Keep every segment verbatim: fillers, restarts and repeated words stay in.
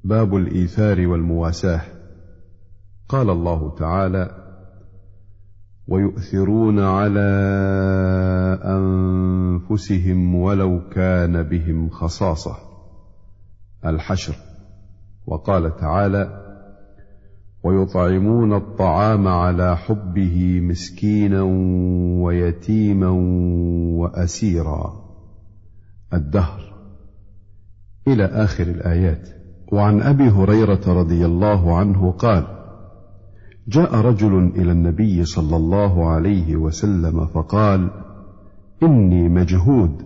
باب الإيثار والمواساة. قال الله تعالى: ويؤثرون على أنفسهم ولو كان بهم خصاصة، الحشر. وقال تعالى: ويطعمون الطعام على حبه مسكينا ويتيما وأسيرا، الدهر، إلى آخر الآيات. وعن أبي هريرة رضي الله عنه قال: جاء رجل إلى النبي صلى الله عليه وسلم فقال: إني مجهود،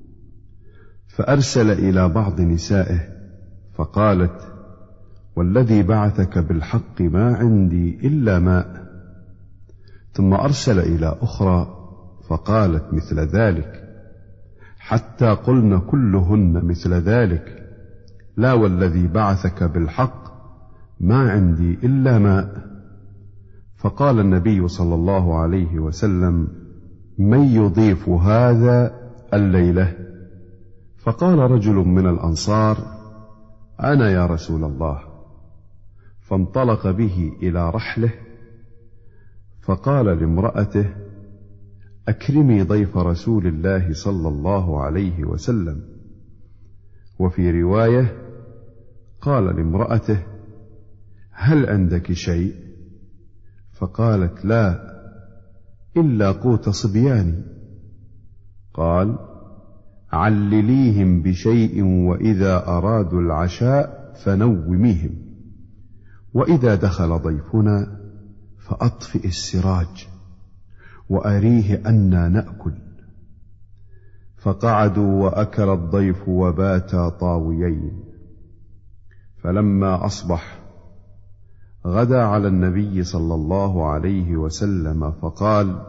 فأرسل إلى بعض نسائه فقالت: والذي بعثك بالحق ما عندي إلا ماء. ثم أرسل إلى أخرى فقالت مثل ذلك، حتى قلن كلهن مثل ذلك: لا والذي بعثك بالحق ما عندي إلا ماء. فقال النبي صلى الله عليه وسلم: من يضيف هذا الليلة؟ فقال رجل من الأنصار: أنا يا رسول الله. فانطلق به إلى رحله فقال لامرأته: أكرمي ضيف رسول الله صلى الله عليه وسلم. وفي رواية قال لامرأته: هل عندك شيء؟ فقالت: لا إلا قوت صبياني. قال: علليهم بشيء، وإذا أرادوا العشاء فنوميهم، وإذا دخل ضيفنا فأطفئ السراج وأريه أنا نأكل. فقعدوا وأكل الضيف وباتا طاويين. فلما أصبح غدا على النبي صلى الله عليه وسلم فقال: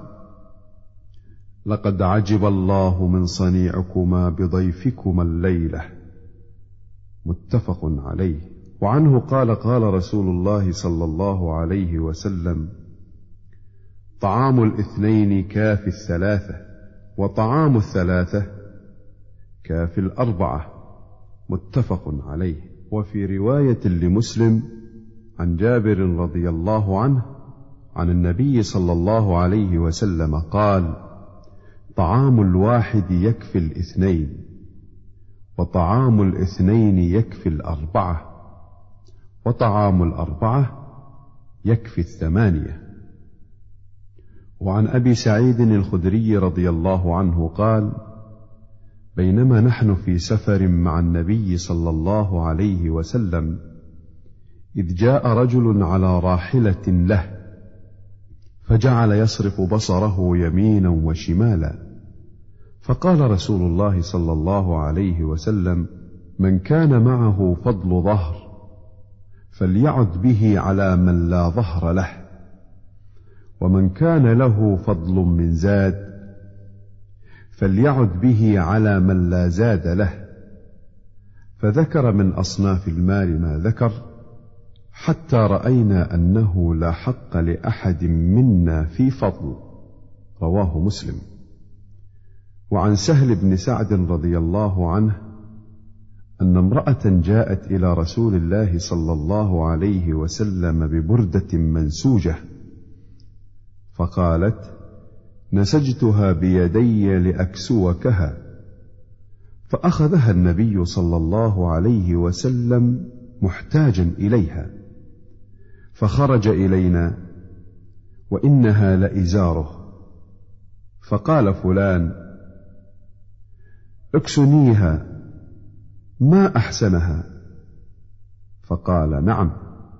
لقد عجب الله من صنيعكما بضيفكما الليلة، متفق عليه. وعنه قال: قال رسول الله صلى الله عليه وسلم: طعام الاثنين كافي الثلاثة، وطعام الثلاثة كافي الأربعة، متفق عليه. وفي رواية لمسلم عن جابر رضي الله عنه عن النبي صلى الله عليه وسلم قال: طعام الواحد يكفي الاثنين، وطعام الاثنين يكفي الأربعة، وطعام الأربعة يكفي الثمانية. وعن أبي سعيد الخدري رضي الله عنه قال: بينما نحن في سفر مع النبي صلى الله عليه وسلم إذ جاء رجل على راحلة له، فجعل يصرف بصره يمينا وشمالا، فقال رسول الله صلى الله عليه وسلم: من كان معه فضل ظهر فليعد به على من لا ظهر له، ومن كان له فضل من زاد فليعد به على من لا زاد له. فذكر من أصناف المال ما ذكر، حتى رأينا أنه لا حق لأحد منا في فضل، رواه مسلم. وعن سهل بن سعد رضي الله عنه أن امرأة جاءت إلى رسول الله صلى الله عليه وسلم ببردة منسوجة، فقالت: نسجتها بيدي لأكسوكها. فأخذها النبي صلى الله عليه وسلم محتاجا إليها، فخرج إلينا وإنها لإزاره، فقال فلان: اكسنيها، ما أحسنها. فقال: نعم.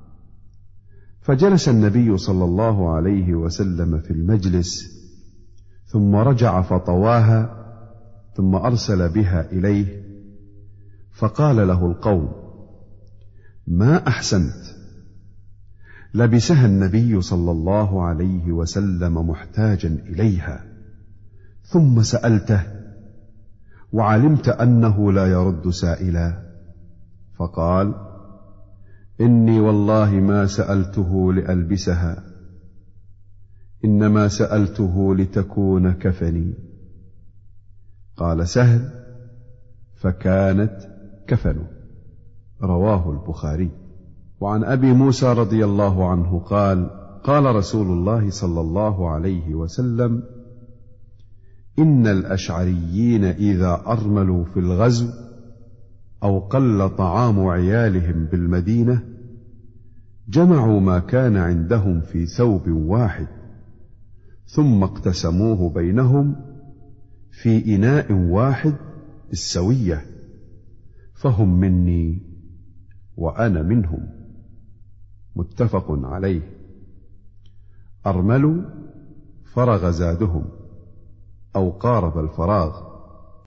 فجلس النبي صلى الله عليه وسلم في المجلس، ثم رجع فطواها، ثم أرسل بها إليه، فقال له القوم: ما أحسنت. لبسها النبي صلى الله عليه وسلم محتاجا إليها، ثم سألته وعلمت أنه لا يرد سائلا، فقال: إني والله ما سألته لألبسها، إنما سألته لتكون كفني. قال سهل: فكانت كفنه، رواه البخاري. وعن أبي موسى رضي الله عنه قال: قال رسول الله صلى الله عليه وسلم: إن الأشعريين إذا أرملوا في الغزو أو قل طعام عيالهم بالمدينة جمعوا ما كان عندهم في ثوب واحد ثم اقتسموه بينهم في إناء واحد بالسوية، فهم مني وأنا منهم. متفق عليه. أرملوا فرغ زادهم أو قارب الفراغ،